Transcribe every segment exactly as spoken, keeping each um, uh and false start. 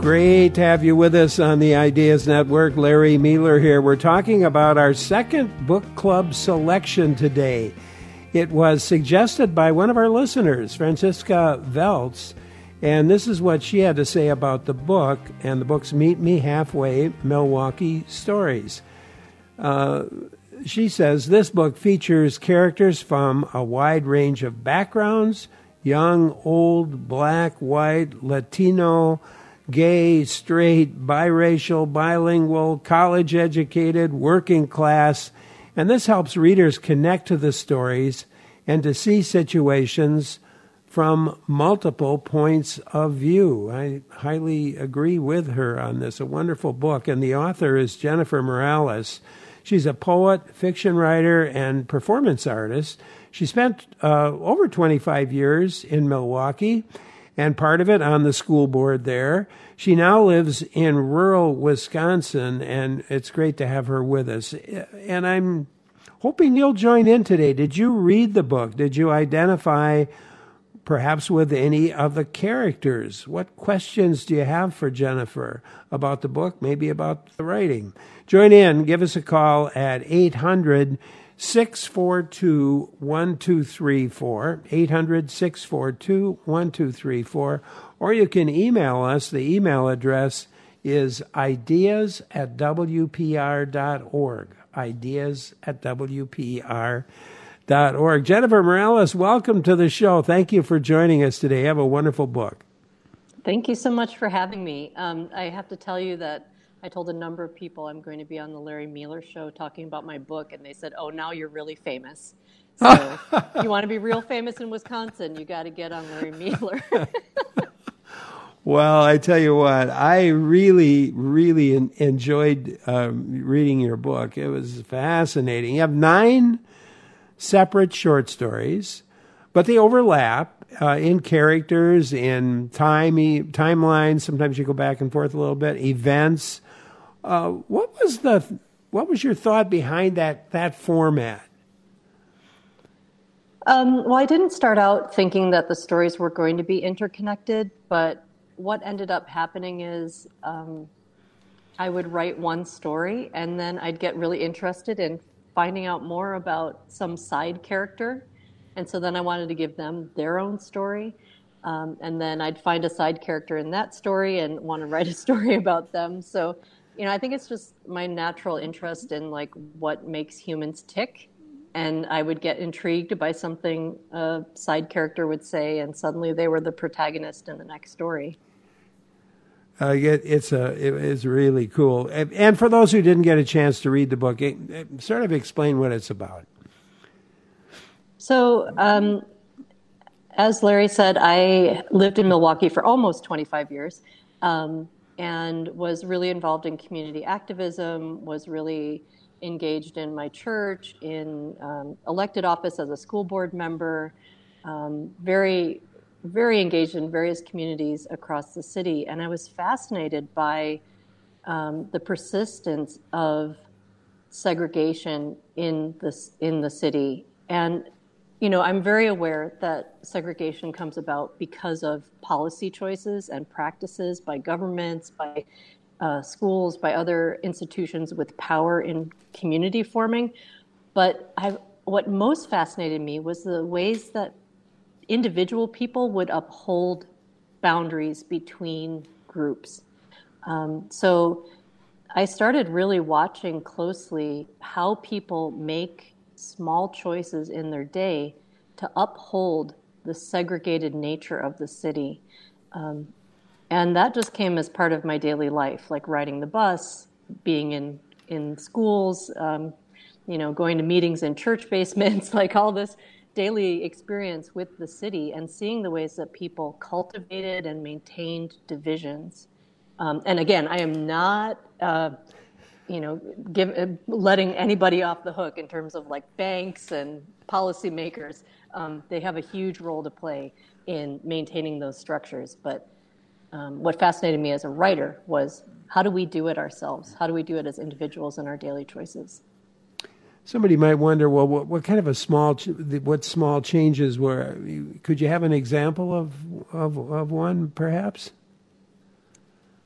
Great to have you with us on the Ideas Network. Larry Mueller here. We're talking about our second book club selection today. It was suggested by one of our listeners, Francisca Veltz, and this is what she had to say about the book, and the book's Meet Me Halfway, Milwaukee Stories. Uh, she says, this book features characters from a wide range of backgrounds, young, old, black, white, Latino, gay, straight, biracial, bilingual, college-educated, working class, and this helps readers connect to the stories and to see situations from multiple points of view. I highly agree with her on this. A wonderful book, and the author is Jennifer Morales. She's a poet, fiction writer, and performance artist. She spent uh, over twenty-five years in Milwaukee, and part of it on the school board there. She now lives in rural Wisconsin, and it's great to have her with us. And I'm hoping you'll join in today. Did you read the book? Did you identify perhaps with any of the characters? What questions do you have for Jennifer about the book, maybe about the writing? Join in. Give us a call at eight hundred, six four two, one two three four, eight hundred, six four two, one two three four, or you can email us. The email address is ideas at w p r dot org, ideas at w p r dot org. Jennifer Morales, welcome to the show. Thank you for joining us today. You have a wonderful book. Thank you so much for having me. Um, I have to tell you that I told a number of people I'm going to be on the Larry Mueller show talking about my book, and they said, oh, now you're really famous. So you want to be real famous in Wisconsin, you got to get on Larry Mueller. Well, I tell you what, I really, really en- enjoyed um, reading your book. It was fascinating. You have nine separate short stories, but they overlap uh, in characters, in time, timelines. Sometimes you go back and forth a little bit. Events. Uh, what was the what was your thought behind that that format? Um, well, I didn't start out thinking that the stories were going to be interconnected, but what ended up happening is um, I would write one story, and then I'd get really interested in finding out more about some side character. And so then I wanted to give them their own story. Um, and then I'd find a side character in that story and want to write a story about them. So, you know, I think it's just my natural interest in like what makes humans tick. And I would get intrigued by something a side character would say, and suddenly they were the protagonist in the next story. Uh, it, it's a it is really cool. And, and for those who didn't get a chance to read the book, it, it sort of explain what it's about. So, um, as Larry said, I lived in Milwaukee for almost twenty-five years, um, and was really involved in community activism, was really engaged in my church, in um, elected office as a school board member, um, very, very engaged in various communities across the city. And I was fascinated by um, the persistence of segregation in this in the city. And, you know, I'm very aware that segregation comes about because of policy choices and practices by governments, by Uh, schools, by other institutions with power in community forming. But I, what most fascinated me was the ways that individual people would uphold boundaries between groups. Um, so I started really watching closely how people make small choices in their day to uphold the segregated nature of the city. Um, And that just came as part of my daily life, like riding the bus, being in, in schools, um, you know, going to meetings in church basements, like all this daily experience with the city and seeing the ways that people cultivated and maintained divisions. Um, and again, I am not, uh, you know, give, uh, letting anybody off the hook in terms of like banks and policymakers. Um, they have a huge role to play in maintaining those structures. But Um, what fascinated me as a writer was, how do we do it ourselves? How do we do it as individuals in our daily choices? Somebody might wonder, well, what, what kind of a small, what small changes were? Could you have an example of of, of one, perhaps?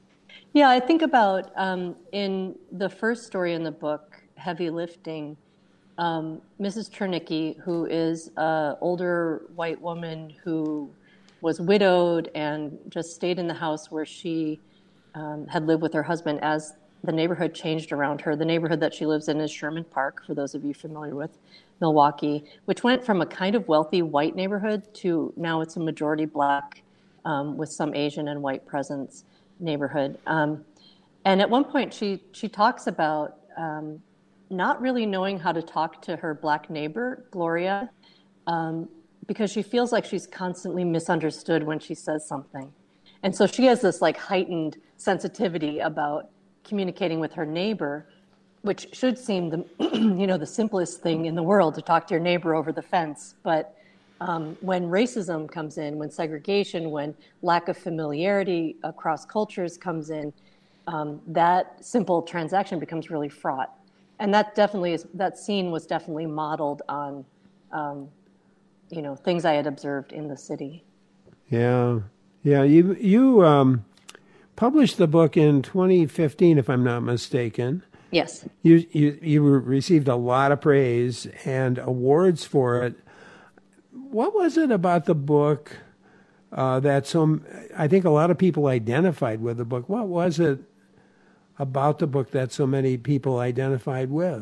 Yeah, I think about um, in the first story in the book, Heavy Lifting, um, Missus Chernicki, who is an older white woman who was widowed and just stayed in the house where she um, had lived with her husband as the neighborhood changed around her. The neighborhood that she lives in is Sherman Park, for those of you familiar with Milwaukee, which went from a kind of wealthy white neighborhood to now it's a majority black um, with some Asian and white presence neighborhood. Um, and at one point, she she talks about um, not really knowing how to talk to her black neighbor, Gloria, um, because she feels like she's constantly misunderstood when she says something. And so she has this like heightened sensitivity about communicating with her neighbor, which should seem the you know the simplest thing in the world, to talk to your neighbor over the fence. But um, when racism comes in, when segregation, when lack of familiarity across cultures comes in, um, that simple transaction becomes really fraught. And that definitely is, that scene was definitely modeled on, um, you know, things I had observed in the city. Yeah, yeah. You you um, published the book in twenty fifteen, if I'm not mistaken. Yes. You you you received a lot of praise and awards for it. What was it about the book uh, that so I think a lot of people identified with the book? What was it about the book that so many people identified with?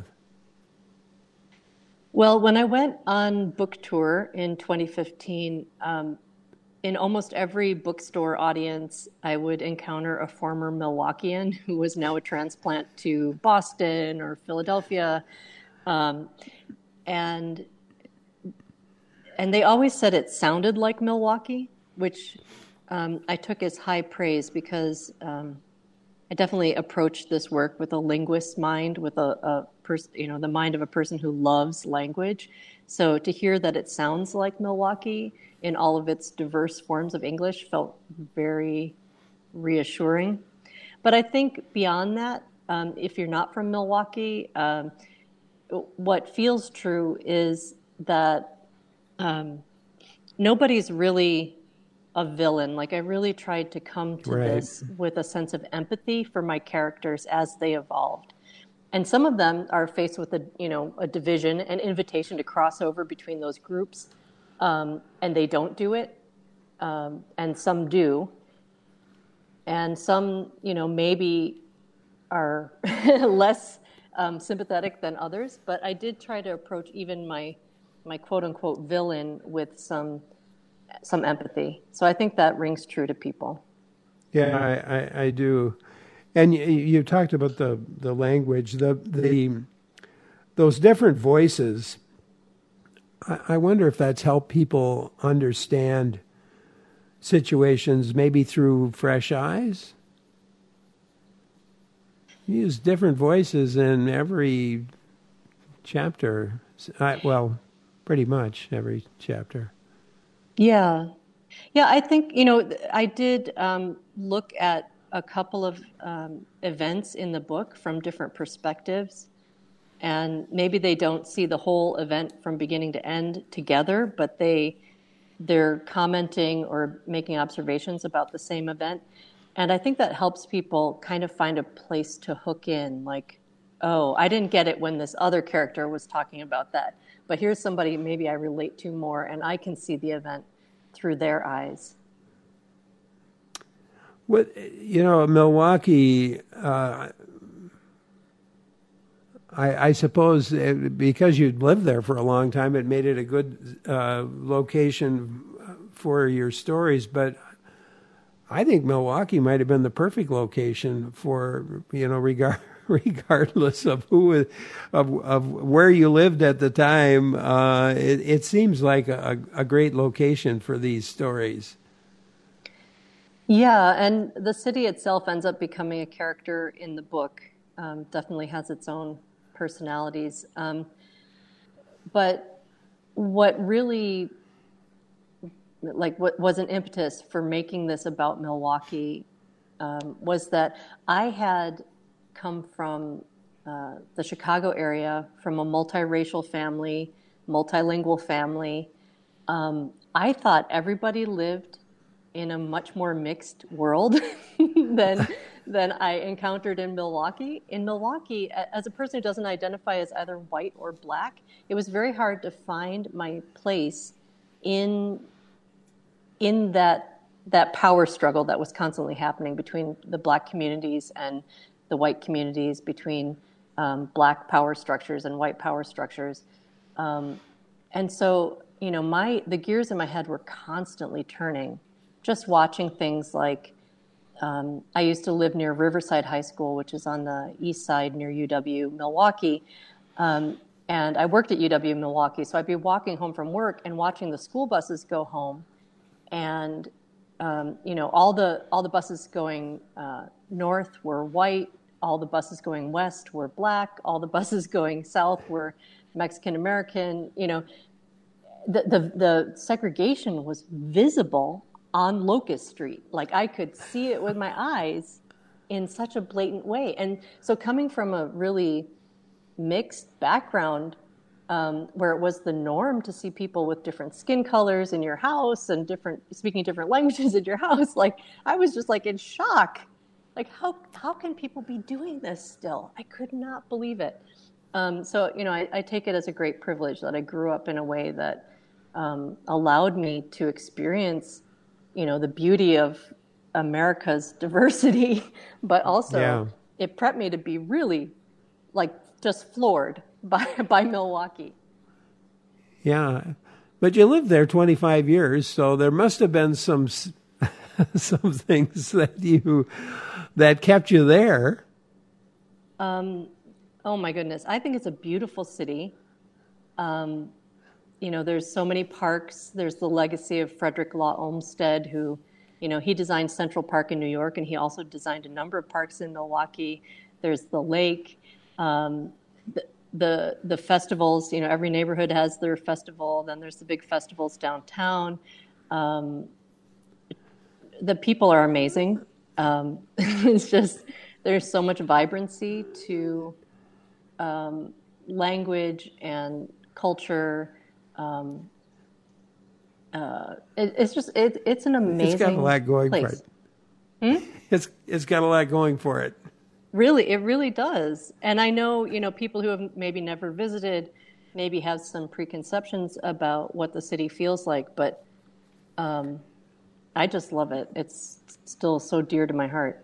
Well, when I went on book tour in twenty fifteen, um, in almost every bookstore audience, I would encounter a former Milwaukeean who was now a transplant to Boston or Philadelphia. Um, and and they always said it sounded like Milwaukee, which um, I took as high praise because um, I definitely approached this work with a linguist's mind, with a, a pers- you know, the mind of a person who loves language. So to hear that it sounds like Milwaukee in all of its diverse forms of English felt very reassuring. But I think beyond that, um, if you're not from Milwaukee, um, what feels true is that um, nobody's really a villain. Like I really tried to come to Right. this with a sense of empathy for my characters as they evolved. And some of them are faced with a, you know, a division, an invitation to cross over between those groups, um, and they don't do it, um, and some do. And some, you know, maybe are less um, sympathetic than others. But I did try to approach even my my quote unquote villain with some some empathy. So I think that rings true to people. Yeah, I, I, I do. And you, you talked about the, the language, the the those different voices. I, I wonder if that's helped people understand situations maybe through fresh eyes. You use different voices in every chapter. I, well, pretty much every chapter. Yeah. Yeah, I think, you know, I did um, look at a couple of um, events in the book from different perspectives. And maybe they don't see the whole event from beginning to end together, but they, they're commenting or making observations about the same event. And I think that helps people kind of find a place to hook in, like, oh, I didn't get it when this other character was talking about that. But here's somebody maybe I relate to more, and I can see the event through their eyes. What, you know, Milwaukee, uh, I, I suppose it, because you'd lived there for a long time, it made it a good uh, location for your stories. But I think Milwaukee might have been the perfect location for, you know, regard, regardless of who, of of where you lived at the time. Uh, it, it seems like a, a great location for these stories. Yeah, and the city itself ends up becoming a character in the book. Um, definitely has its own personalities. Um, but what really, like, what was an impetus for making this about Milwaukee um, was that I had come from uh, the Chicago area, from a multiracial family, multilingual family. Um, I thought everybody lived in a much more mixed world than than I encountered in Milwaukee. In Milwaukee, as a person who doesn't identify as either white or black, it was very hard to find my place in in that that power struggle that was constantly happening between the black communities and the white communities, between um, black power structures and white power structures. Um, and so, you know, my the gears in my head were constantly turning, just watching things like, um, I used to live near Riverside High School, which is on the east side near U W Milwaukee. Um, and I worked at U W Milwaukee, so I'd be walking home from work and watching the school buses go home. And, um, you know, all the all the buses going uh, north were white, all the buses going west were black, all the buses going south were Mexican American. You know, the, the the segregation was visible on Locust Street. Like, I could see it with my eyes in such a blatant way. And so coming from a really mixed background, um, where it was the norm to see people with different skin colors in your house and different speaking different languages in your house, like, I was just like in shock. Like, how how can people be doing this still? I could not believe it. Um, so, you know, I, I take it as a great privilege that I grew up in a way that um, allowed me to experience, you know, the beauty of America's diversity, but also Yeah. it prepped me to be really, like, just floored by by Milwaukee. Yeah. But you lived there twenty-five years, so there must have been some s- some things that you that kept you there. Um, oh my goodness, I think it's a beautiful city. Um, you know, there's so many parks. There's the legacy of Frederick Law Olmsted, who, you know, he designed Central Park in New York, and he also designed a number of parks in Milwaukee. There's the lake, um, the, the the festivals. You know, every neighborhood has their festival. Then there's the big festivals downtown. Um, the people are amazing. Um, it's just, there's so much vibrancy to um, language and culture. Um, uh, it, it's just, it, it's an amazing It's got a lot going place. for it. Hmm? It's it's got a lot going for it. Really, it really does. And I know, you know, people who have maybe never visited maybe have some preconceptions about what the city feels like, but um, I just love it. It's still so dear to my heart.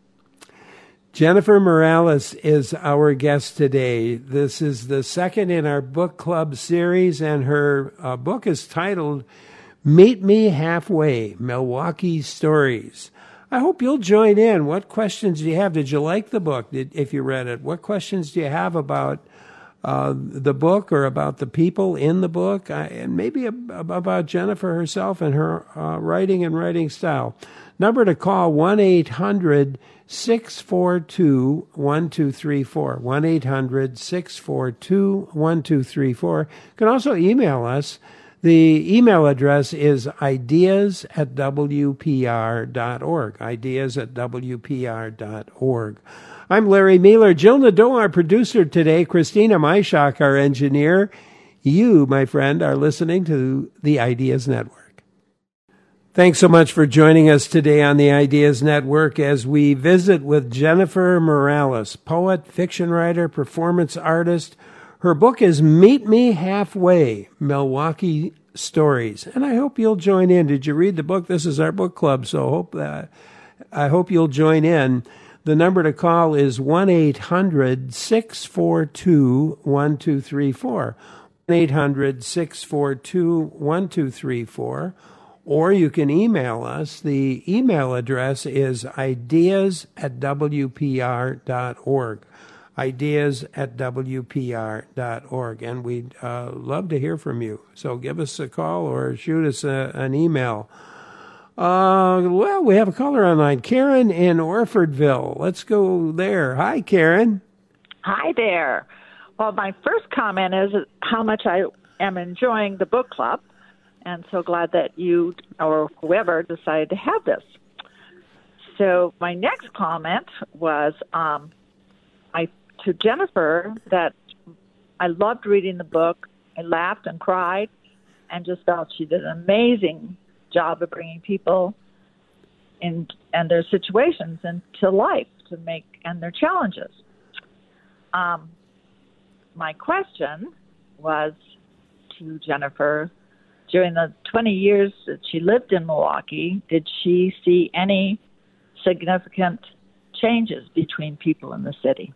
Jennifer Morales is our guest today. This is the second in our book club series, and her uh, book is titled Meet Me Halfway, Milwaukee Stories. I hope you'll join in. What questions do you have? Did you like the book, did, if you read it? What questions do you have about uh, the book or about the people in the book, uh, and maybe ab- about Jennifer herself and her uh, writing and writing style? Number to call, one eight hundred six four two one two three four, one eight hundred six four two one two three four. You can also email us. The email address is ideas at w p r dot org, ideas at w p r dot org. I'm Larry Mealer. Jill Nadeau, our producer today. Christina Maishak, our engineer. You, my friend, are listening to the Ideas Network. Thanks so much for joining us today on the Ideas Network as we visit with Jennifer Morales, poet, fiction writer, performance artist. Her book is Meet Me Halfway, Milwaukee Stories. And I hope you'll join in. Did you read the book? This is our book club, so hope that, I hope you'll join in. The number to call is one eight hundred six four two one two three four, one eight hundred six four two one two three four. Or you can email us. The email address is ideas at w p r dot org. ideas at w p r dot org. And we'd uh, love to hear from you. So give us a call or shoot us a, an email. Uh, well, we have a caller online, Karen in Orfordville. Let's go there. Hi, Karen. Hi there. Well, my first comment is how much I am enjoying the book club, and so glad that you or whoever decided to have this. So my next comment was um, I to Jennifer that I loved reading the book. I laughed and cried and just felt she did an amazing job of bringing people in and their situations into life to make and their challenges. Um, my question was to Jennifer, during the twenty years that she lived in Milwaukee, did she see any significant changes between people in the city?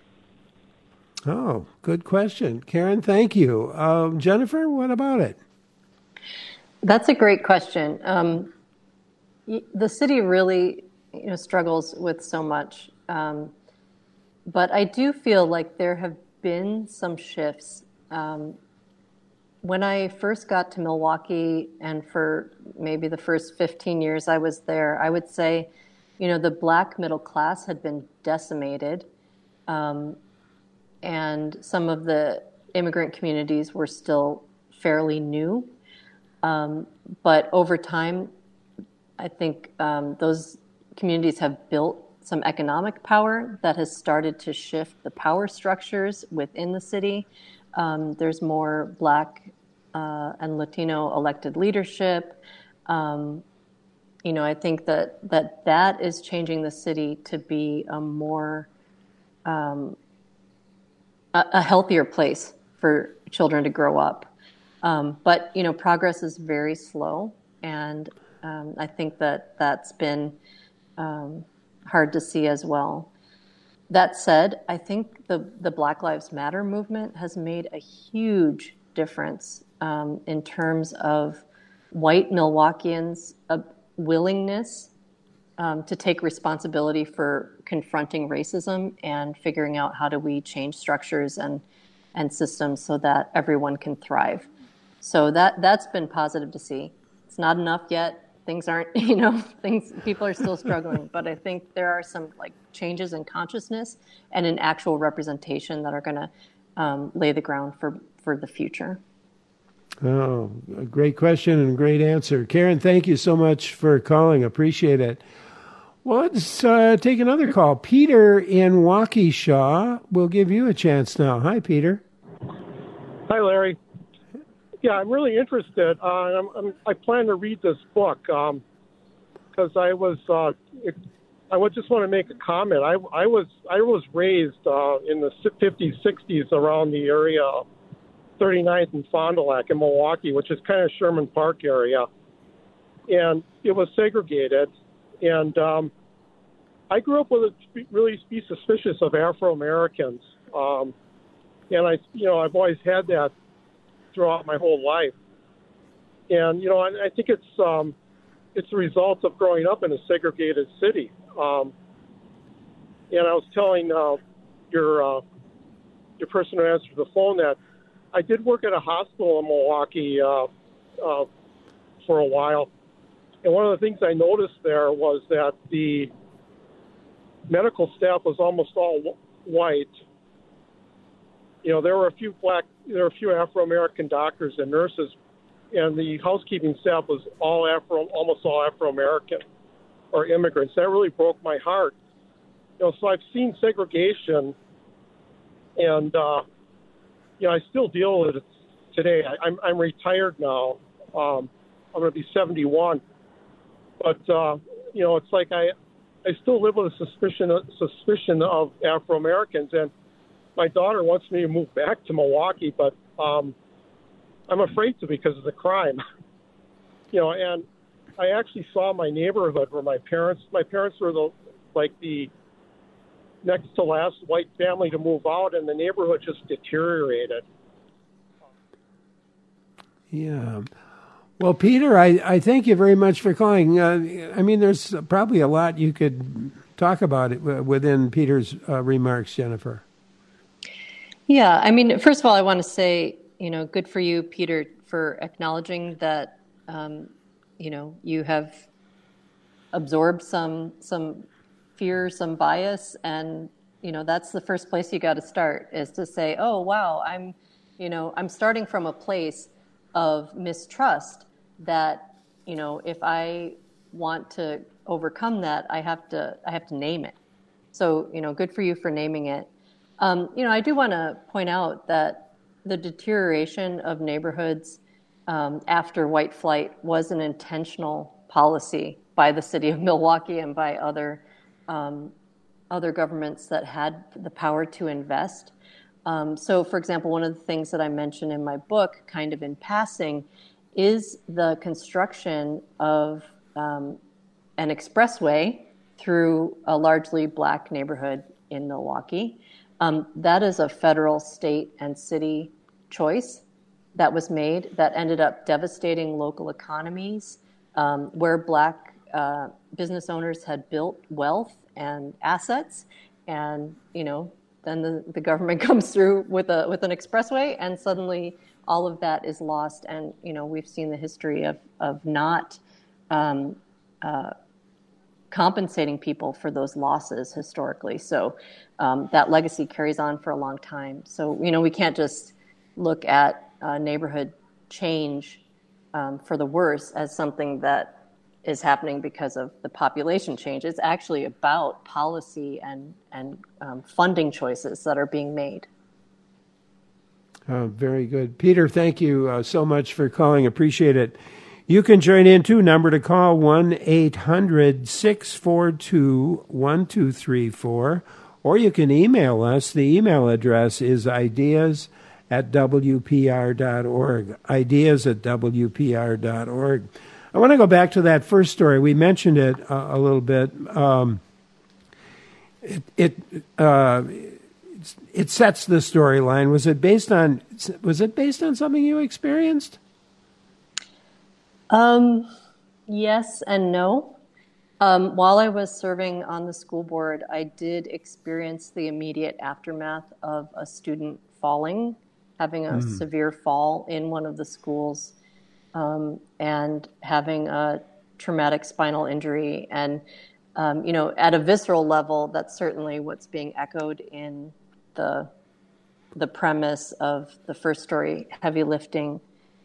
Oh, good question. Karen, thank you. Um, Jennifer, what about it? That's a great question. Um, the city really, you know, struggles with so much, um, but I do feel like there have been some shifts. Um, when I first got to Milwaukee, and for maybe the first fifteen years I was there, I would say, you know, the Black middle class had been decimated. Um, and some of the immigrant communities were still fairly new. Um, but over time, I think um, those communities have built some economic power that has started to shift the power structures within the city. Um, there's more Black uh, and Latino elected leadership. Um, you know, I think that, that that is changing the city to be a more um, a, a healthier place for children to grow up. Um, but, you know, progress is very slow. And um, I think that that's been um, hard to see as well. That said, I think the, the Black Lives Matter movement has made a huge difference um, in terms of white Milwaukeeans' uh, willingness um, to take responsibility for confronting racism and figuring out how do we change structures and, and systems so that everyone can thrive. So that, that's been positive to see. It's not enough yet. Things aren't, you know, things, people are still struggling, but I think there are some like changes in consciousness and in actual representation that are going to um, lay the ground for, for the future. Oh, a great question and a great answer. Karen, thank you so much for calling. Appreciate it. Well, let's uh, take another call. Peter in Waukesha. We'll give you a chance now. Hi, Peter. Hi, Larry. Yeah, I'm really interested. Uh, I'm, I'm, I plan to read this book because um, I was. Uh, it, I would just want to make a comment. I, I was I was raised uh, in the fifties, sixties around the area, thirty-ninth and Fond du Lac in Milwaukee, which is kind of Sherman Park area, and it was segregated. And um, I grew up with a, really be suspicious of Afro Americans, um, and I, you know, I've always had that throughout my whole life. And, you know, I, I think it's um, it's the result of growing up in a segregated city. Um, and I was telling uh, your uh, your person who answered the phone that I did work at a hospital in Milwaukee uh, uh, for a while. And one of the things I noticed there was that the medical staff was almost all white. You know, there were a few black, there were a few Afro-American doctors and nurses, and the housekeeping staff was all Afro, almost all Afro-American or immigrants. That really broke my heart. You know, so I've seen segregation, and uh, you know, I still deal with it today. I, I'm I'm retired now. Um, I'm going to be seventy-one, but uh, you know, it's like I I still live with a suspicion suspicion of Afro-Americans, and my daughter wants me to move back to Milwaukee, but um, I'm afraid to because of the crime. You know, and I actually saw my neighborhood where my parents, my parents were the, like the next to last white family to move out, and the neighborhood just deteriorated. Yeah. Well, Peter, I, I thank you very much for calling. Uh, I mean, there's probably a lot you could talk about it within Peter's uh, remarks, Jennifer. Yeah, I mean, first of all, I want to say, you know, good for you, Peter, for acknowledging that, um, you know, you have absorbed some some fear, some bias, and, you know, that's the first place you got to start, is to say, oh, wow, I'm, you know, I'm starting from a place of mistrust that, you know, if I want to overcome that, I have to I have to name it. So, you know, good for you for naming it. Um, you know, I do want to point out that the deterioration of neighborhoods um, after white flight was an intentional policy by the city of Milwaukee and by other um, other governments that had the power to invest. Um, so, for example, one of the things that I mentioned in my book, kind of in passing, is the construction of um, an expressway through a largely black neighborhood in Milwaukee. Um, that is a federal, state, and city choice that was made that ended up devastating local economies um, where black uh, business owners had built wealth and assets. And, you know, then the, the government comes through with a with an expressway, and suddenly all of that is lost. And, you know, we've seen the history of, of not um, uh, compensating people for those losses historically. So um, that legacy carries on for a long time. So, you know, we can't just look at uh, neighborhood change um, for the worse as something that is happening because of the population change. It's actually about policy and, and um, funding choices that are being made. Oh, very good. Peter, thank you uh, so much for calling. Appreciate it. You can join in too. Number to call, one eight hundred six four two one two three four. Or you can email us. The email address is ideas at w p r dot org. Ideas at w p r dot org. I want to go back to that first story. We mentioned it uh, a little bit. Um, it it, uh, it sets the storyline. Was it based on was it based on something you experienced? Um, yes and no. Um, while I was serving on the school board, I did experience the immediate aftermath of a student falling, having a mm. severe fall in one of the schools, um, and having a traumatic spinal injury. And, um, you know, at a visceral level, that's certainly what's being echoed in the the premise of the first story, Heavy Lifting.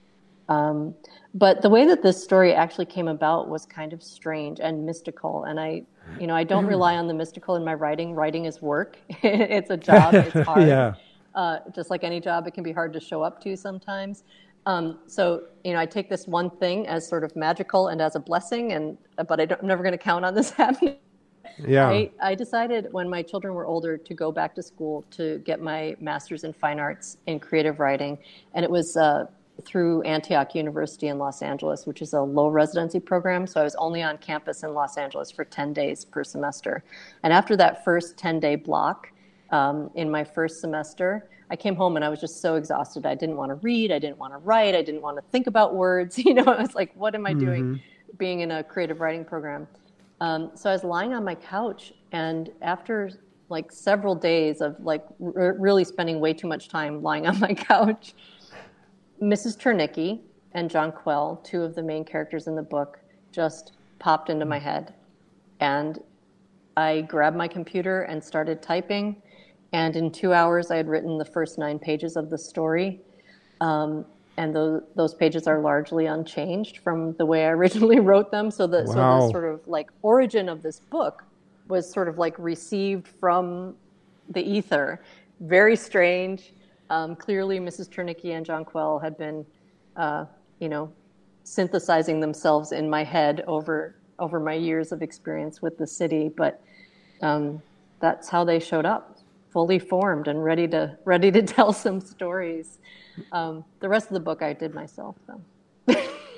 Um, but the way that this story actually came about was kind of strange and mystical. And I, you know, I don't rely on the mystical in my writing. Writing is work. It's a job. It's hard. Yeah. Uh, just like any job, it can be hard to show up to sometimes. Um, so, you know, I take this one thing as sort of magical and as a blessing, and but I don't, I'm never going to count on this happening. Yeah. I, I decided when my children were older to go back to school to get my master's in fine arts in creative writing. And it was uh, through Antioch University in Los Angeles, which is a low residency program. So I was only on campus in Los Angeles for ten days per semester. And after that first ten-day block um, in my first semester, I came home and I was just so exhausted. I didn't want to read. I didn't want to write. I didn't want to think about words. You know, I was like, what am I mm-hmm. doing being in a creative writing program? Um, so I was lying on my couch, and after like several days of like r- really spending way too much time lying on my couch, Missus Chernicki and Jonquel, two of the main characters in the book, just popped into my head. And I grabbed my computer and started typing. And in two hours, I had written the first nine pages of the story. Um, and those, those pages are largely unchanged from the way I originally wrote them. So the, wow. so the sort of like origin of this book was sort of like received from the ether. Very strange. Um, clearly, Missus Chernicki and Jonquel had been, uh, you know, synthesizing themselves in my head over over my years of experience with the city. But um, that's how they showed up, fully formed and ready to ready to tell some stories. Um, the rest of the book I did myself, though.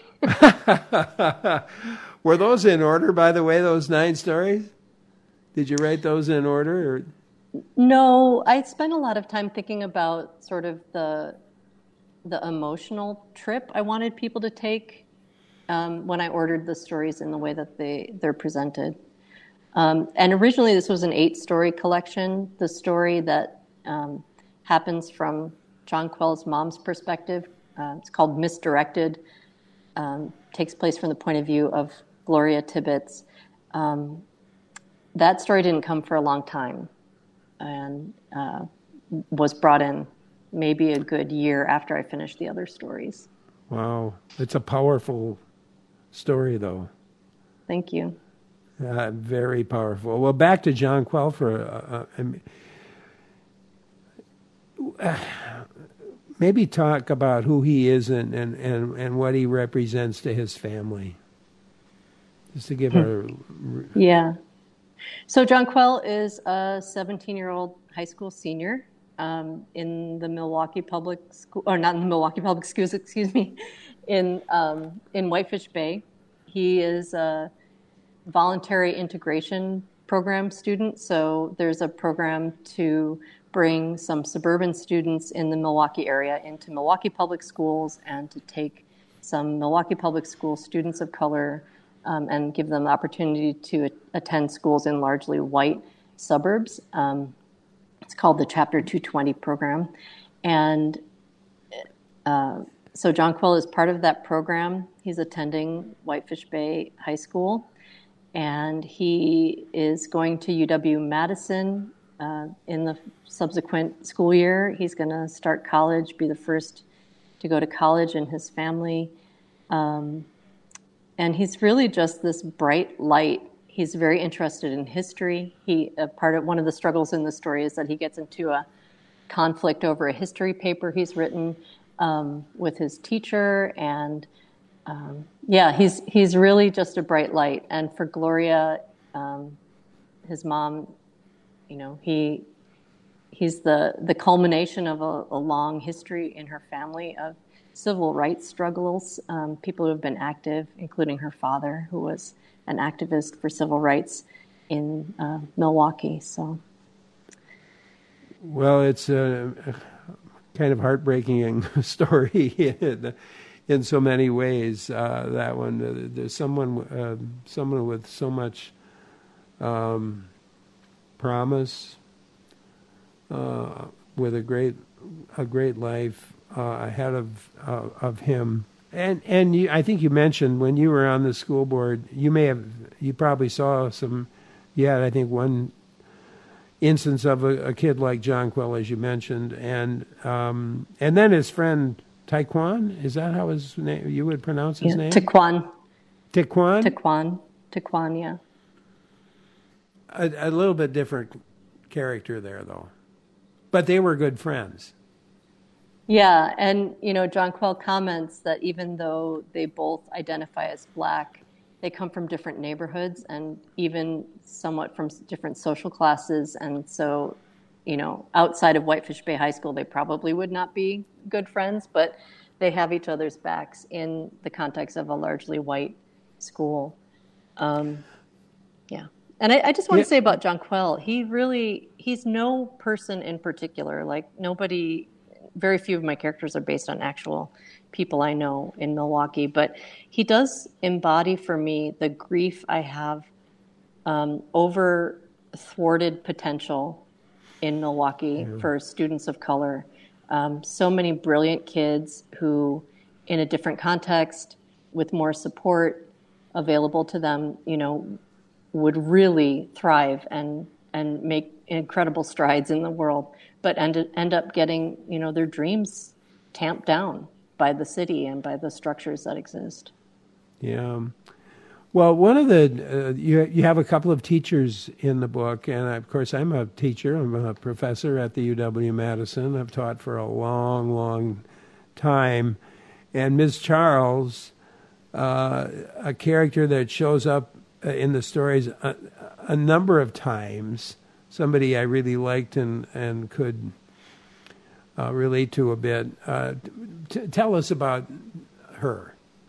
Were those in order, by the way? Those nine stories? Did you write those in order? Or? No, I spent a lot of time thinking about sort of the the emotional trip I wanted people to take um, when I ordered the stories in the way that they, they're presented. Um, and originally this was an eight-story collection. The story that um, happens from Jonquel's mom's perspective, uh, it's called Misdirected, um, takes place from the point of view of Gloria Tibbetts. Um, that story didn't come for a long time, and uh, was brought in maybe a good year after I finished the other stories. Wow. It's a powerful story, though. Thank you. Uh, very powerful. Well, back to Jonquel for uh, uh, maybe talk about who he is and, and, and, and what he represents to his family. just to give our... Yeah. So Jonquel is a seventeen-year-old high school senior um, in the Milwaukee Public School, or not in the Milwaukee Public Schools, excuse me, in um, in Whitefish Bay. He is a voluntary integration program student, so there's a program to bring some suburban students in the Milwaukee area into Milwaukee Public Schools and to take some Milwaukee Public School students of color um, and give them the opportunity to a- attend schools in largely white suburbs. Um, it's called the Chapter two twenty program. And uh, so Jonquel is part of that program. He's attending Whitefish Bay High School, and he is going to U W-Madison uh, in the subsequent school year. He's going to start college, be the first to go to college in his family. Um, and he's really just this bright light. He's very interested in history. He uh, part of one of the struggles in the story is that he gets into a conflict over a history paper he's written um, with his teacher, and um, yeah, he's he's really just a bright light. And for Gloria, um, his mom, you know, he he's the the culmination of a, a long history in her family of civil rights struggles, um, people who have been active, including her father, who was an activist for civil rights in uh, Milwaukee. So, well, it's a kind of heartbreaking story in, in so many ways. Uh, that one, there's someone, uh, someone with so much um, promise, uh, with a great, a great life. Uh, ahead of uh, of him, and and you, I think you mentioned when you were on the school board, you may have you probably saw some, yeah, I think one instance of a, a kid like Jonquel, as you mentioned, and um, and then his friend Taekwon, is that how his name you would pronounce his yeah, name? Taekwon. Taekwon. Taekwon. Taekwon. Yeah. A, a little bit different character there, though, but they were good friends. Yeah, and you know, Jonquel comments that even though they both identify as Black, they come from different neighborhoods and even somewhat from different social classes. And so, you know, outside of Whitefish Bay High School, they probably would not be good friends, but they have each other's backs in the context of a largely white school. Um, yeah. And I, I just want yeah. to say about Jonquel, he really, he's no person in particular. Like nobody... Very few of my characters are based on actual people I know in Milwaukee, but he does embody for me the grief I have um, over thwarted potential in Milwaukee yeah. for students of color. Um, so many brilliant kids who, in a different context, with more support available to them, you know, would really thrive and and make incredible strides in the world, but end, end up getting, you know, their dreams tamped down by the city and by the structures that exist. Yeah. Well, one of the, uh, you, you have a couple of teachers in the book, and of course I'm a teacher. I'm a professor at the U W-Madison. I've taught for a long, long time. And Miz Charles, uh, a character that shows up in the stories a, a number of times, somebody I really liked and, and could uh, relate to a bit. Uh, t- tell us about her.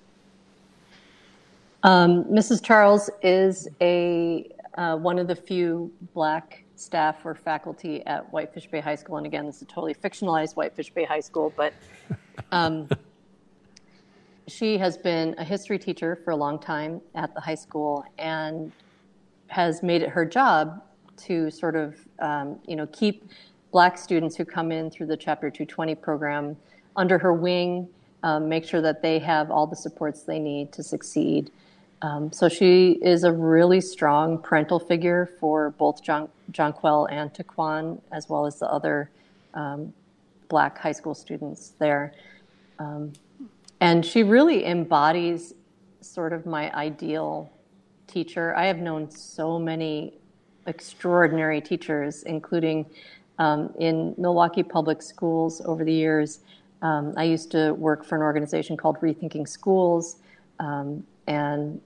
Um, Missus Charles is a uh, one of the few Black staff or faculty at Whitefish Bay High School. And again, this is a totally fictionalized Whitefish Bay High School, but um, she has been a history teacher for a long time at the high school and has made it her job to sort of, um, you know, keep Black students who come in through the Chapter two twenty program under her wing, um, make sure that they have all the supports they need to succeed. Um, so she is a really strong parental figure for both John, Jonquel and Taekwon, as well as the other um, Black high school students there. Um, and she really embodies sort of my ideal teacher. I have known so many extraordinary teachers, including um, in Milwaukee Public Schools over the years. Um, I used to work for an organization called Rethinking Schools, um, and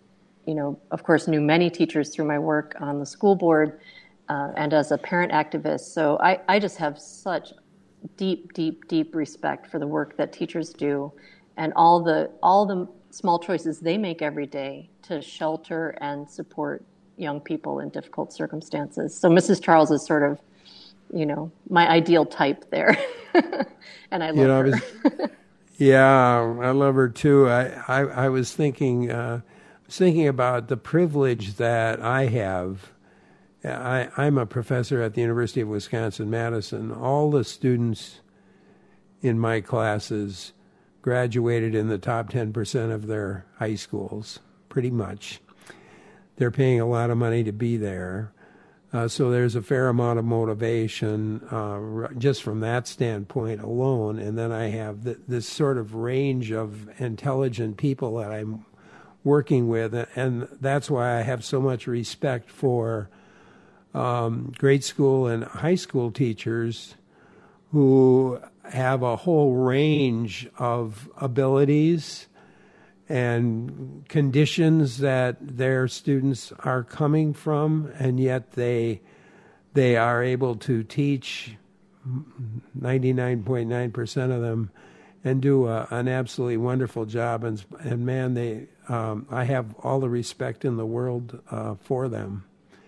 you know, of course, knew many teachers through my work on the school board uh, and as a parent activist. So I, I just have such deep, deep, deep respect for the work that teachers do and all the all the small choices they make every day to shelter and support young people in difficult circumstances. So Missus Charles is sort of, you know, my ideal type there. And I love you know, her. I was, yeah, I love her too. I, I, I was thinking, uh, was thinking about the privilege that I have. I, I'm a professor at the University of Wisconsin-Madison. All the students in my classes graduated in the top ten percent of their high schools, pretty much. They're paying a lot of money to be there. Uh, so there's a fair amount of motivation uh, just from that standpoint alone. And then I have th- this sort of range of intelligent people that I'm working with. And that's why I have so much respect for um, grade school and high school teachers who have a whole range of abilities and conditions that their students are coming from, and yet they they are able to teach ninety-nine point nine percent of them and do a, an absolutely wonderful job. And, and man, they um, I have all the respect in the world uh, for them.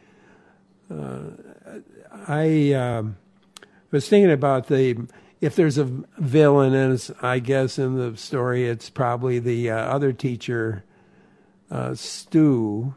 Uh, I um, was thinking about the... If there's a villain, and I guess in the story, it's probably the uh, other teacher, uh, Stu.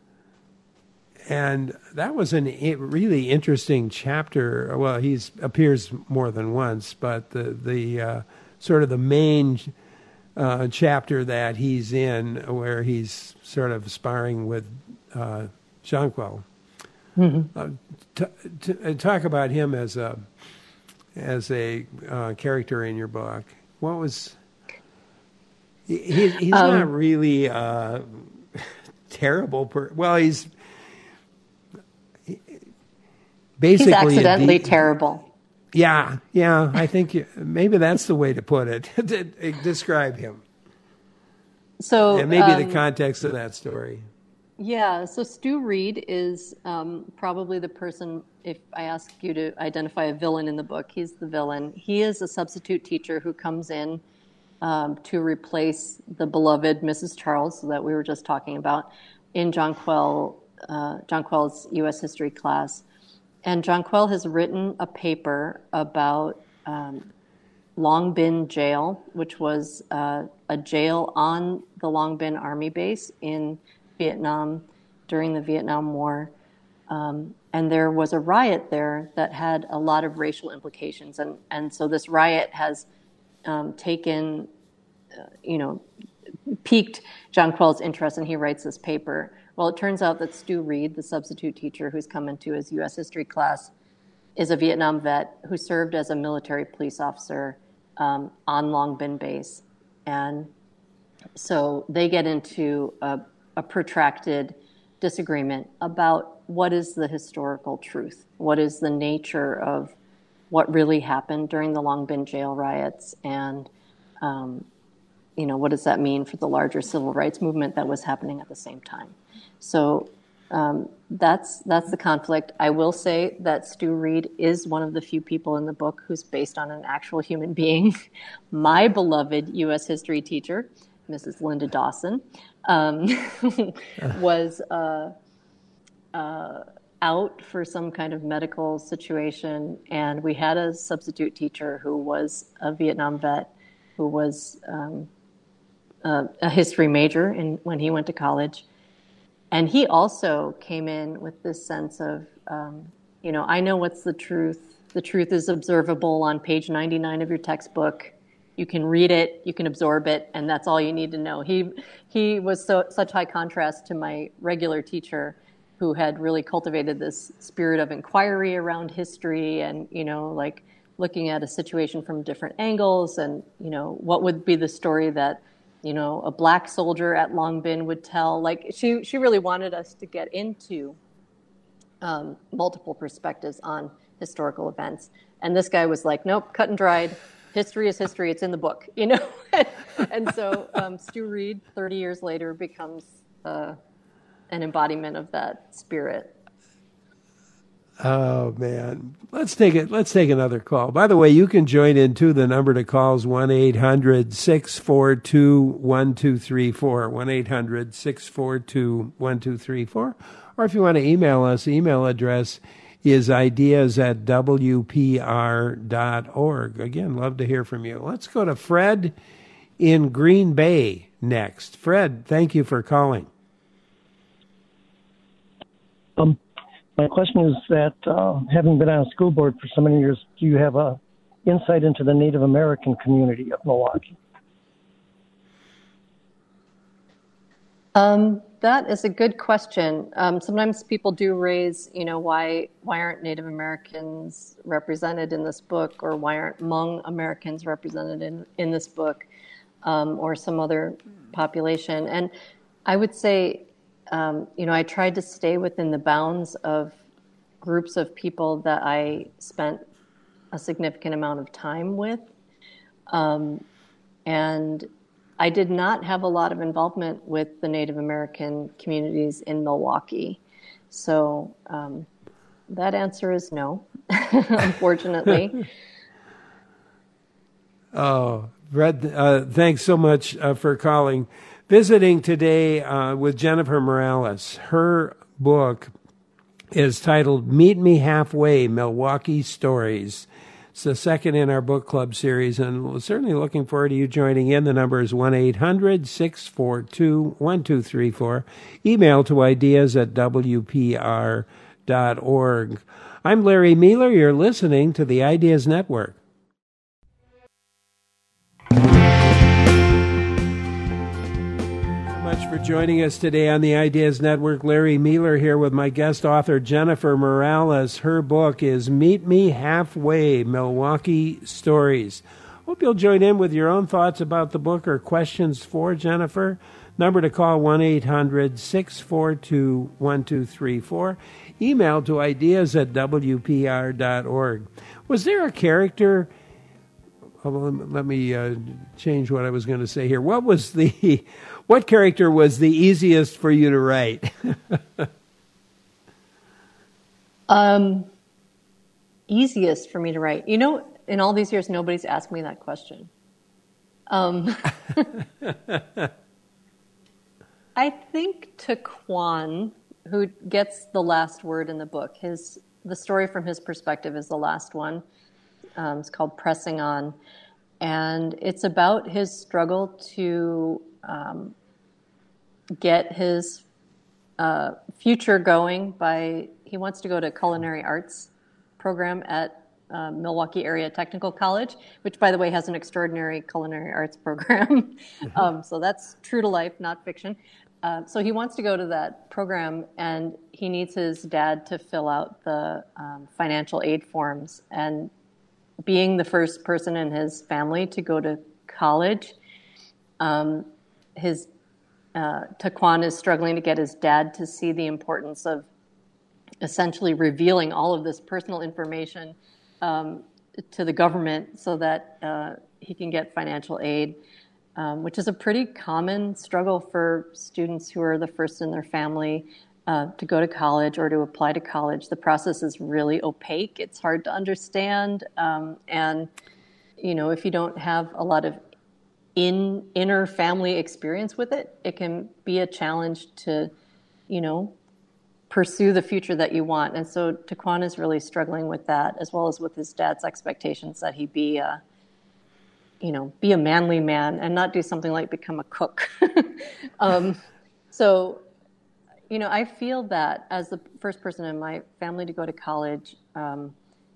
And that was a really interesting chapter. Well, he appears more than once, but the the uh, sort of the main uh, chapter that he's in, where he's sort of sparring with uh, Jonquil. Mm-hmm. Uh, t- t- talk about him as a as a uh, character in your book. What was he, he's um, not really uh, terrible per, well he's he, basically he's accidentally de- terrible. Yeah, yeah, I think you, maybe that's the way to put it. Describe him. So and maybe um, the context of that story. Yeah, so Stu Reed is um, probably the person, if I ask you to identify a villain in the book, he's the villain. He is a substitute teacher who comes in um, to replace the beloved Missus Charles that we were just talking about in Jonquil, uh, Jonquil's U S history class. And Jonquil has written a paper about um, Long Binh Jail, which was uh, a jail on the Long Binh Army base in Vietnam during the Vietnam War. Um, and there was a riot there that had a lot of racial implications. And, and so this riot has um, taken, uh, you know, piqued Jonquil's interest, and he writes this paper. Well, it turns out that Stu Reed, the substitute teacher who's come into his U S history class, is a Vietnam vet who served as a military police officer um, on Long Binh base. And so they get into a a protracted disagreement about what is the historical truth, what is the nature of what really happened during the Long Binh jail riots, and um, you know, what does that mean for the larger civil rights movement that was happening at the same time. So um, that's that's the conflict. I will say that Stu Reed is one of the few people in the book who's based on an actual human being. My beloved U S history teacher, Missus Linda Dawson, um, was uh, uh, out for some kind of medical situation, and we had a substitute teacher who was a Vietnam vet, who was um, a, a history major in, when he went to college. And he also came in with this sense of, um, you know, I know what's the truth. The truth is observable on page ninety-nine of your textbook. You can read it, you can absorb it, and that's all you need to know. He he was so such high contrast to my regular teacher, who had really cultivated this spirit of inquiry around history, and you know, like looking at a situation from different angles, and you know, what would be the story that, you know, a black soldier at Long Binh would tell. Like she she really wanted us to get into um, multiple perspectives on historical events, and this guy was like, nope, cut and dried. History is history. It's in the book, you know. And so um, Stu Reed, thirty years later, becomes uh, an embodiment of that spirit. Oh man, let's take it. Let's take another call. By the way, you can join in too. The number to call is one eight hundred six four two one two three four. one eight hundred six four two one two three four. Or if you want to email us, email address is ideas at w p r dot org. Again, love to hear from you. Let's go to Fred in Green Bay next. Fred, thank you for calling. Um. My question is that, uh, having been on a school board for so many years, do you have a insight into the Native American community of Milwaukee? Um, that is a good question. Um, sometimes people do raise, you know, why why aren't Native Americans represented in this book, or why aren't Hmong Americans represented in, in this book, um, or some other population? And I would say, Um, you know, I tried to stay within the bounds of groups of people that I spent a significant amount of time with. Um, and I did not have a lot of involvement with the Native American communities in Milwaukee. So um, that answer is no, unfortunately. Oh, Fred, uh, thanks so much uh, for calling. Visiting today uh, with Jennifer Morales. Her book is titled Meet Me Halfway, Milwaukee Stories. It's the second in our book club series, and we're certainly looking forward to you joining in. The number is one eight hundred six four two one two three four. Email to ideas at w p r dot org. I'm Larry Mealer. You're listening to the Ideas Network. Much for joining us today on the Ideas Network. Larry Mealer here with my guest author Jennifer Morales. Her book is Meet Me Halfway, Milwaukee Stories. Hope you'll join in with your own thoughts about the book or questions for Jennifer. Number to call one eight hundred six four two one two three four. Email to ideas at w p r dot org. Was there a character... Oh, let me uh, change what I was going to say here. What was the... What character was the easiest for you to write? um, easiest for me to write. You know, in all these years, nobody's asked me that question. Um, I think Taquan, who gets the last word in the book, his the story from his perspective is the last one. Um, it's called Pressing On. And it's about his struggle to um, get his uh, future going by, he wants to go to culinary arts program at uh, Milwaukee Area Technical College, which, by the way, has an extraordinary culinary arts program. Mm-hmm. um, so that's true to life, not fiction. Uh, so he wants to go to that program, and he needs his dad to fill out the um, financial aid forms. And being the first person in his family to go to college, um, his uh, Taquan is struggling to get his dad to see the importance of essentially revealing all of this personal information um, to the government so that uh, he can get financial aid, um, which is a pretty common struggle for students who are the first in their family uh, to go to college or to apply to college. The process is really opaque. It's hard to understand. Um, and, you know, if you don't have a lot of in inner family experience with it, it can be a challenge to, you know, pursue the future that you want. And so Taquan is really struggling with that, as well as with his dad's expectations that he be a, you know, be a manly man and not do something like become a cook. um, so, you know, I feel that as the first person in my family to go to college, um,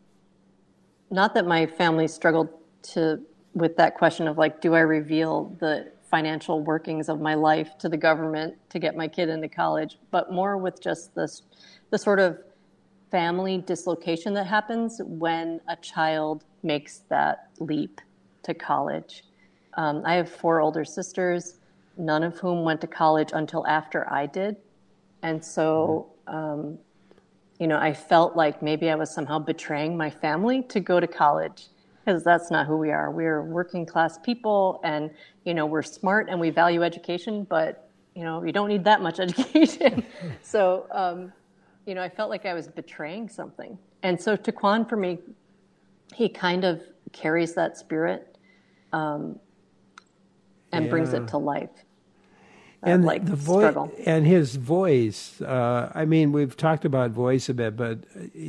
not that my family struggled to with that question of like, do I reveal the financial workings of my life to the government to get my kid into college, but more with just this, the sort of family dislocation that happens when a child makes that leap to college. Um, I have four older sisters, none of whom went to college until after I did. And so, um, you know, I felt like maybe I was somehow betraying my family to go to college, because that's not who we are. We're working class people, and, you know, we're smart and we value education, but you know, you don't need that much education. So, um, you know, I felt like I was betraying something. And so Taquan, for me, he kind of carries that spirit um, and yeah. brings it to life. And like the voice and his voice. Uh, I mean, we've talked about voice a bit, but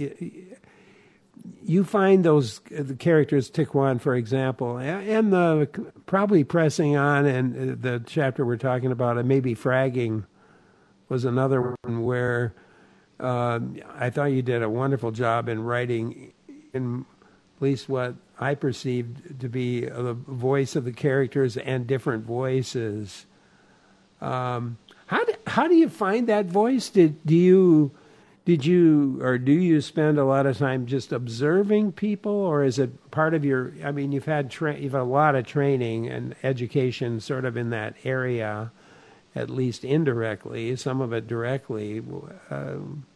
you find those the characters, Taquan, for example, and the probably pressing on, and the chapter we're talking about, and maybe fragging, was another one where uh, I thought you did a wonderful job in writing, in at least what I perceived to be the voice of the characters and different voices. Um, how do, how do you find that voice? Did do you did you or do you spend a lot of time just observing people, or is it part of your? I mean, you've had tra- you've had a lot of training and education, sort of in that area, at least indirectly. Some of it directly. Um,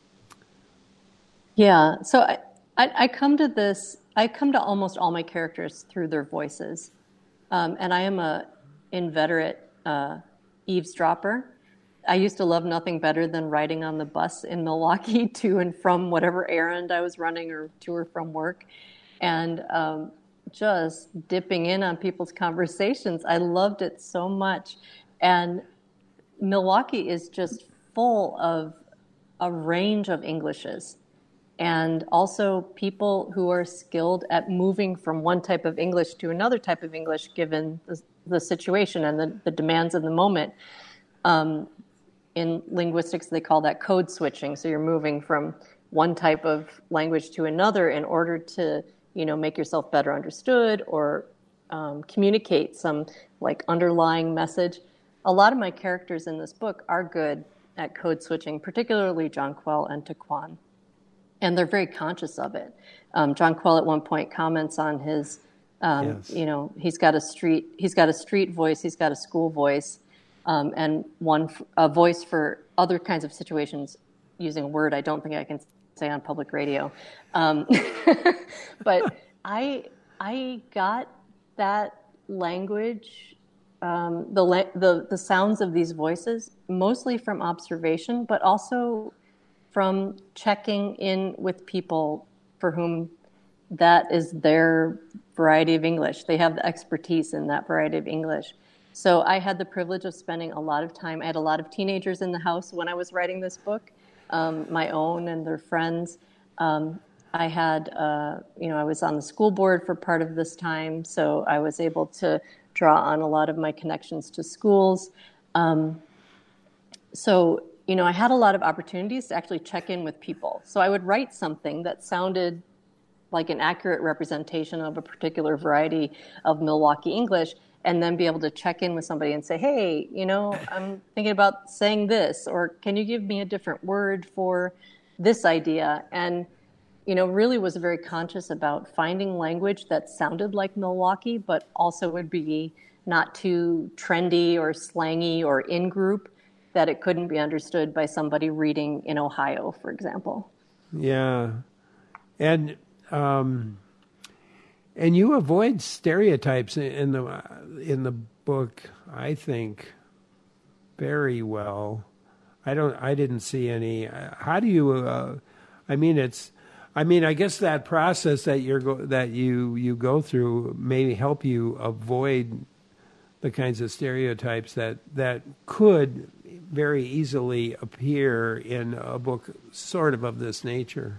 yeah. So I, I I come to this. I come to almost all my characters through their voices, um, and I am a inveterate. Uh, eavesdropper. I used to love nothing better than riding on the bus in Milwaukee to and from whatever errand I was running or to or from work, and um, just dipping in on people's conversations. I loved it so much. And Milwaukee is just full of a range of Englishes, and also people who are skilled at moving from one type of English to another type of English given the the situation and the, the demands of the moment. Um, in linguistics, they call that code switching. So you're moving from one type of language to another in order to, you know, make yourself better understood or um, communicate some like underlying message. A lot of my characters in this book are good at code switching, particularly Jonquil and Taquan, and they're very conscious of it. Um, Jonquil at one point comments on his Um, yes. You know, he's got a street. He's got a street voice. He's got a school voice, um, and one a voice for other kinds of situations. Using a word I don't think I can say on public radio, um, but I I got that language, um, the the the sounds of these voices mostly from observation, but also from checking in with people for whom that is their variety of English. They have the expertise in that variety of English. So I had the privilege of spending a lot of time. I had a lot of teenagers in the house when I was writing this book, um, my own and their friends. Um, I had, uh, you know, I was on the school board for part of this time, so I was able to draw on a lot of my connections to schools. Um, so, you know, I had a lot of opportunities to actually check in with people. So I would write something that sounded like an accurate representation of a particular variety of Milwaukee English, and then be able to check in with somebody and say, hey, you know, I'm thinking about saying this, or can you give me a different word for this idea? And, you know, really was very conscious about finding language that sounded like Milwaukee, but also would be not too trendy or slangy or in-group, that it couldn't be understood by somebody reading in Ohio, for example. Yeah. And Um, and you avoid stereotypes in the in the book, I think, very well. I don't. I didn't see any. How do you? Uh, I mean, it's. I mean, I guess that process that you're go, that you you go through may help you avoid the kinds of stereotypes that that could very easily appear in a book sort of of this nature.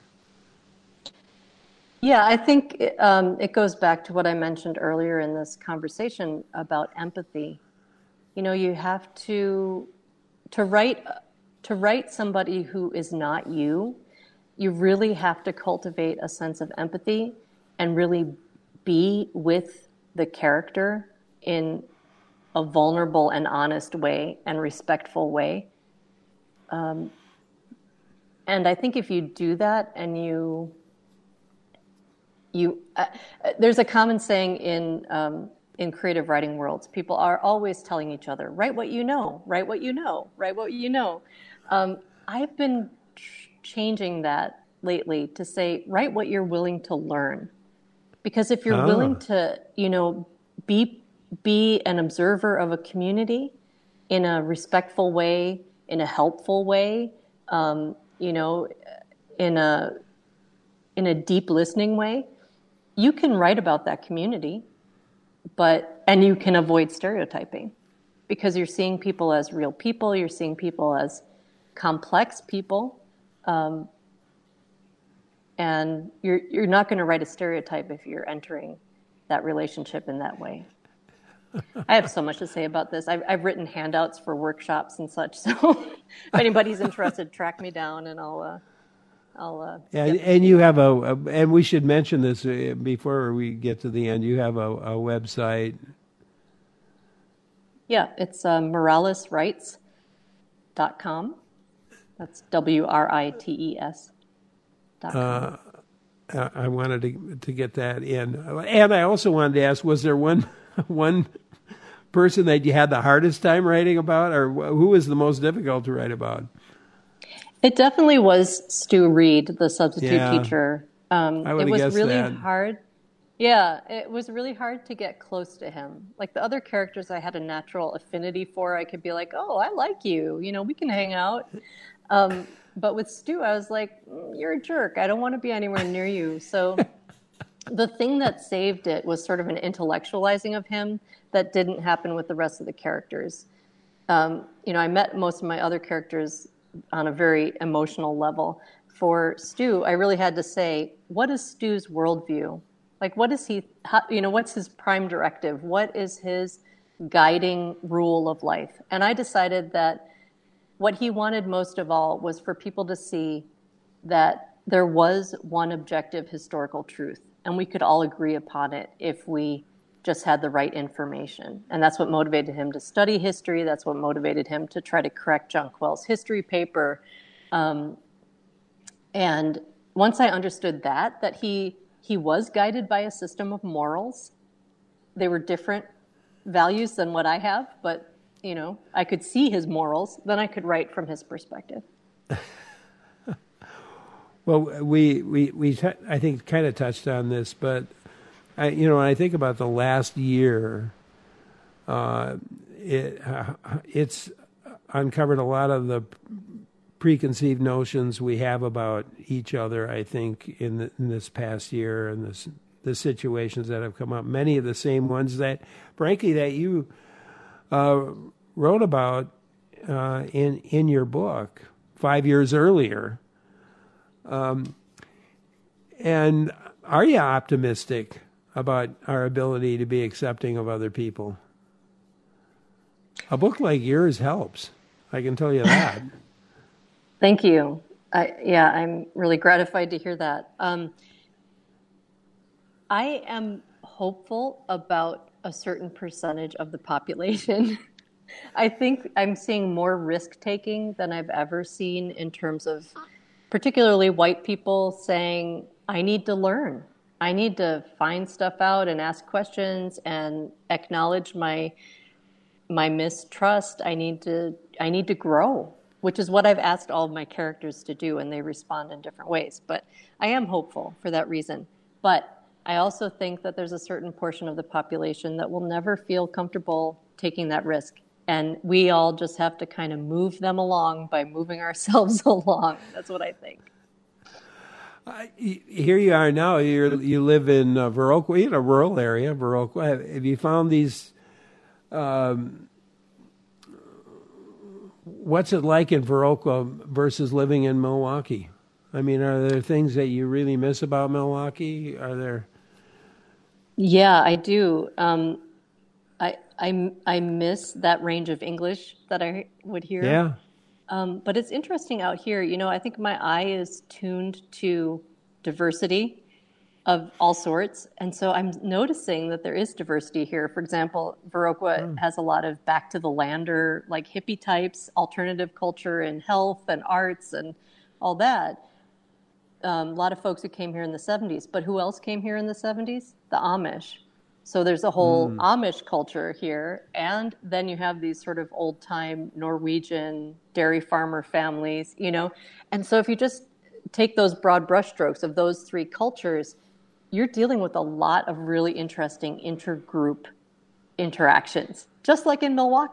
Yeah, I think um, it goes back to what I mentioned earlier in this conversation about empathy. You know, you have to to write to write somebody who is not you. You really have to cultivate a sense of empathy and really be with the character in a vulnerable and honest way and respectful way. Um, and I think if you do that and you You, uh, there's a common saying in um, in creative writing worlds. People are always telling each other, "Write what you know. Write what you know. Write what you know." Um, I've been ch- changing that lately to say, "Write what you're willing to learn," because if you're oh. willing to, you know, be be an observer of a community, in a respectful way, in a helpful way, um, you know, in a in a deep listening way, you can write about that community, but and you can avoid stereotyping because you're seeing people as real people, you're seeing people as complex people, um, and you're you're not going to write a stereotype if you're entering that relationship in that way. I have so much to say about this. I've, I've written handouts for workshops and such, so if anybody's interested, track me down and I'll. Uh, I'll. Uh, yeah, and you have a, a, and we should mention this before we get to the end. You have a, a website. Yeah, it's uh, Morales Writes dot com. That's W R I T E S dot com. Uh, I wanted to to get that in, and I also wanted to ask: was there one one person that you had the hardest time writing about, or who was the most difficult to write about? It definitely was Stu Reed, the substitute yeah, teacher. Um, I would it was guessed really that. hard. Yeah, it was really hard to get close to him. Like the other characters I had a natural affinity for, I could be like, oh, I like you. You know, we can hang out. Um, but with Stu, I was like, you're a jerk. I don't want to be anywhere near you. So the thing that saved it was sort of an intellectualizing of him that didn't happen with the rest of the characters. Um, you know, I met most of my other characters on a very emotional level. For Stu, I really had to say, what is Stu's worldview? Like, what is he, how, you know, what's his prime directive? What is his guiding rule of life? And I decided that what he wanted most of all was for people to see that there was one objective historical truth, and we could all agree upon it if we just had the right information. And that's what motivated him to study history. That's what motivated him to try to correct Jonquil's history paper. Um, and once I understood that, that he he was guided by a system of morals. They were different values than what I have, but, you know, I could see his morals, then I could write from his perspective. Well, we, we, we t- I think, kind of touched on this, but I, you know, when I think about the last year, uh, it uh, it's uncovered a lot of the preconceived notions we have about each other. I think in, the, in this past year and this the situations that have come up, many of the same ones that, frankly, that you uh, wrote about uh, in in your book five years earlier. Um, and are you optimistic about our ability to be accepting of other people? A book like yours helps. I can tell you that. Thank you. I, yeah, I'm really gratified to hear that. Um, I am hopeful about a certain percentage of the population. I think I'm seeing more risk-taking than I've ever seen in terms of particularly white people saying, I need to learn. I need to find stuff out and ask questions and acknowledge my my mistrust. I need to I need to grow, which is what I've asked all of my characters to do, and they respond in different ways. But I am hopeful for that reason. But I also think that there's a certain portion of the population that will never feel comfortable taking that risk. And we all just have to kind of move them along by moving ourselves along. That's what I think. Uh, here you are now. You you live in uh, Viroqua, in a rural area, Viroqua. Have, have you found these? Um, what's it like in Viroqua versus living in Milwaukee? I mean, are there things that you really miss about Milwaukee? Are there? Yeah, I do. Um, I I I miss that range of English that I would hear. Yeah. Um, but it's interesting out here. You know, I think my eye is tuned to diversity of all sorts. And so I'm noticing that there is diversity here. For example, Viroqua mm. has a lot of back to the lander, like hippie types, alternative culture and health and arts and all that. Um, a lot of folks who came here in the seventies. But who else came here in the seventies? The Amish. So there's a whole mm. Amish culture here. And then you have these sort of old-time Norwegian dairy farmer families, you know. And so if you just take those broad brushstrokes of those three cultures, you're dealing with a lot of really interesting intergroup interactions, just like in Milwaukee.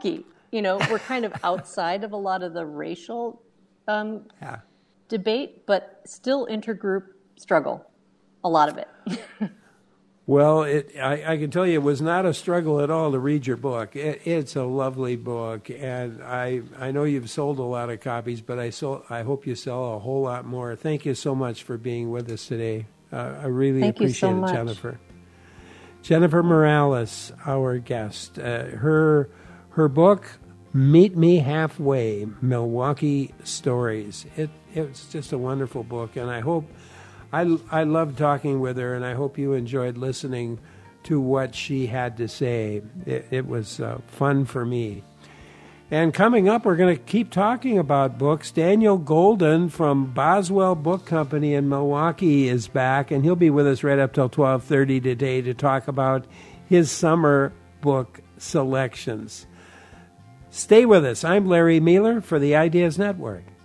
you know, we're kind of outside of a lot of the racial um, yeah. debate, but still intergroup struggle, a lot of it. Well, it, I, I can tell you it was not a struggle at all to read your book. It, it's a lovely book, and I I know you've sold a lot of copies, but I sold, I hope you sell a whole lot more. Thank you so much for being with us today. Uh, I really Thank appreciate you so it, much. Jennifer. Jennifer Morales, our guest. Uh, her her book, Meet Me Halfway, Milwaukee Stories. It It's just a wonderful book, and I hope... I, I loved talking with her, and I hope you enjoyed listening to what she had to say. It, it was uh, fun for me. And coming up, we're going to keep talking about books. Daniel Golden from Boswell Book Company in Milwaukee is back, and he'll be with us right up till twelve thirty today to talk about his summer book selections. Stay with us. I'm Larry Mealer for the Ideas Network.